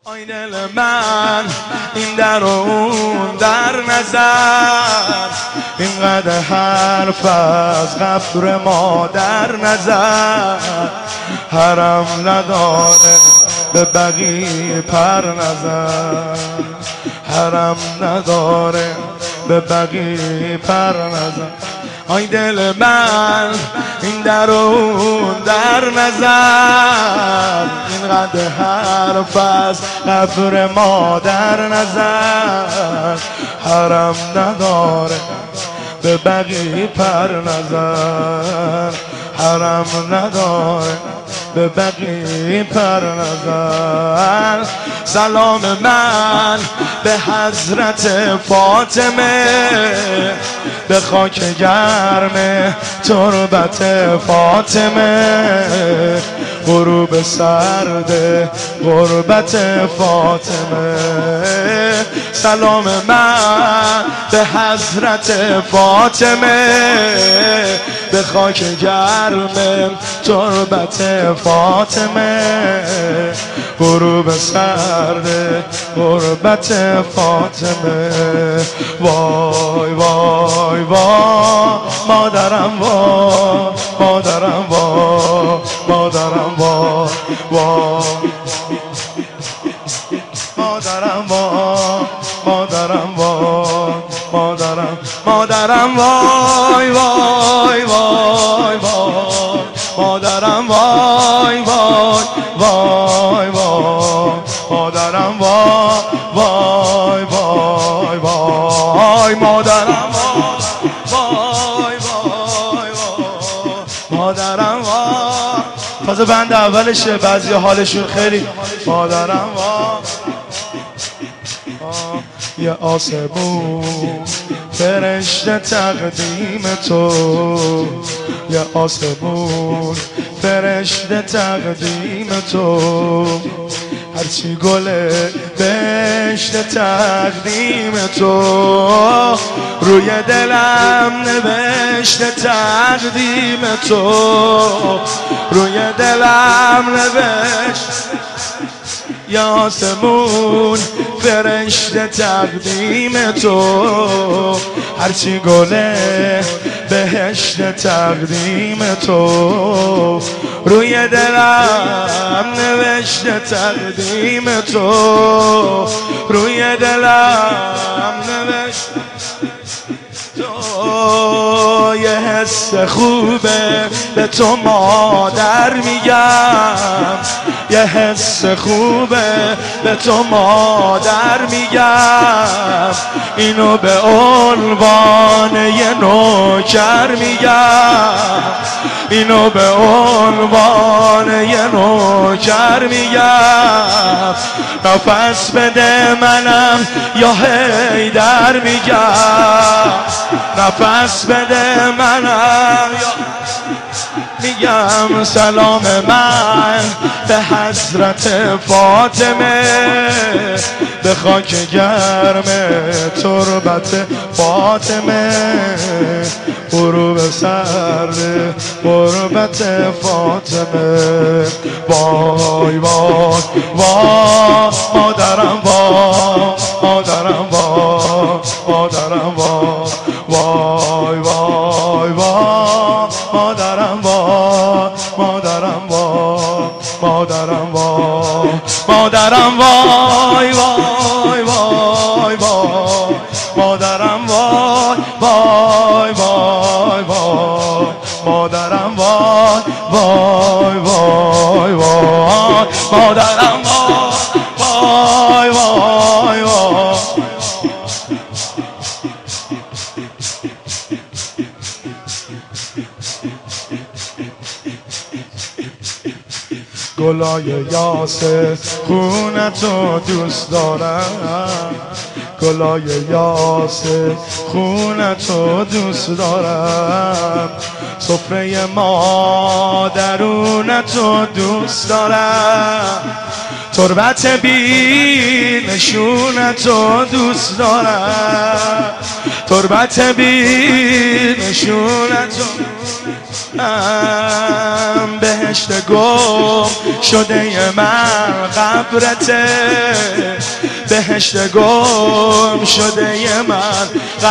آی دل من این در و اون در نظر، اینقدر حرف از غفر مادر نظر، حرم نداره به بقیه پر نظر، حرم نداره به بقیه پر نظر. آی دل من این در و اون در نظر، اینقدر حرف از غفر مادر نظر، حرم نداره به بقیه پر نظر، حرم نداره به بقیه پر نظر. سلام من به حضرت فاطمه، به خاک گرم تربت فاطمه، غروب سرد غربت فاطمه. سلام من به حضرت فاطمه، به خاک گرم تربت فاطمه، غروب سرد غربت فاطمه. وای وای وای مادرم، وای مادرم، وای مادرم، وای وای مادرم، وای مادرم، وای مادرم، مادرم، وای وای وای وای مادرم، وای وای وای وای مادرم، وای وای وای وای مادرم، وای وای وای مادرم، وای. تازه بند اولشه، بعضی حالشون خیلی مادرم، وای. یه آسمون فرشته تقدیم تو، یه آسمون فرشته تقدیم تو، هرچی گله بهشت تقدیم تو، روی دلم نوشته تقدیم تو، روی دلم نوشته. یا آسمون فرشته تقدیم تو، هرچی گله بهشت تقدیم تو، روی دلم نوشته تقدیم تو، روی دلم نوشته تو. یه حس خوبه به تو مادر میگم، یه حس خوبه به تو مادر میگم، اینو به عنوان یه نوکر میگم، اینو به عنوان یه نوکر میگم. نفس بده منم یا حیدر میگم، نفس بده منم یا میگم. سلام من به حضرت فاطمه، به خاک گرم تربت فاطمه، غروب سرد غربت فاطمه. وای وای وای مادرم، وای مادرم، وای مادرم، وای وای وای مادرم، وای مادرم، وای مادرم، وای مادرم، وای وای وای وای مادرم، وای وای وای وای مادرم، وای وای وای وای مادرم، وای وای وای. گلای یاسر خونتو دوست دارم، گلای یاسر خونتو دوست دارم، سفره مادرونتو دوست دارم، تربت بی نشونتو دوست دارم، تربت بی نشونتو بهشت گم شده من قبرته، بهشت گم شده من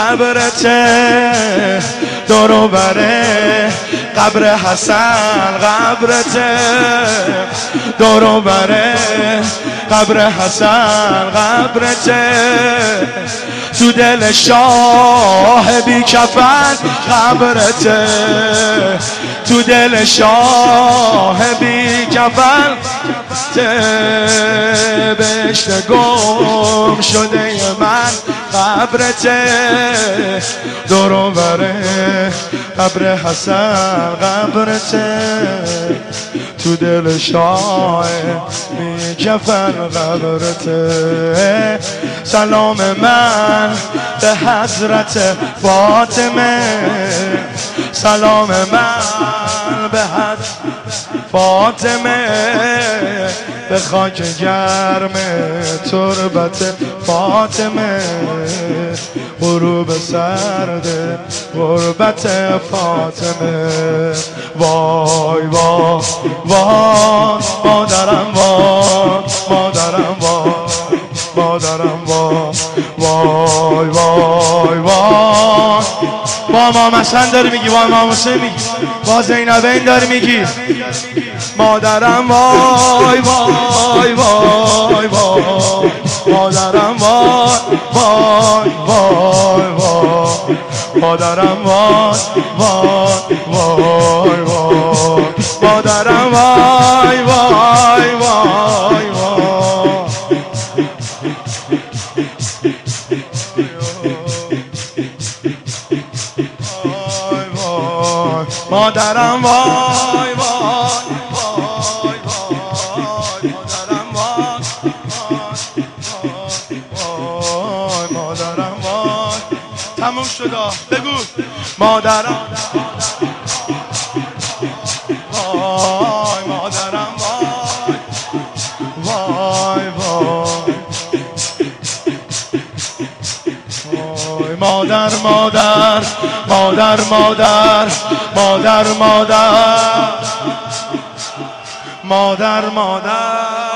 قبرته، دور و بره قبر حسن قبرته، دور و بره قبر حسن قبرته، تو دل شاه بی کفن قبرته، تو دل شاه بی کفن بهشت گم شده من قبرته، دور و بره قبر حسن قبرته، تو دل شاه بی کفن قبرته. سلام من به حضرت فاطمه، سلام من به حضرت فاطمه، به خاک گرم تربت فاطمه، غروب سرد غربت فاطمه. وای وای وای مادرم، وای مادرم، وای مادرم، وای وای وای وای. با امام حسن داری میگی، با امام حسین میگی، با زینبین داری میگی. مادرم وای وای وای وای، مادرم وای وای وای وای، مادرم وای وای وای وای، مادرم وای وای وای وای. مادرم وای وای وای وای، مادرم وای وای، مادرم وای. تموم شد بگو. مادرم وای، مادرم وای وای وای. مادر مادر مادر مادر مادر مادر مادر مادر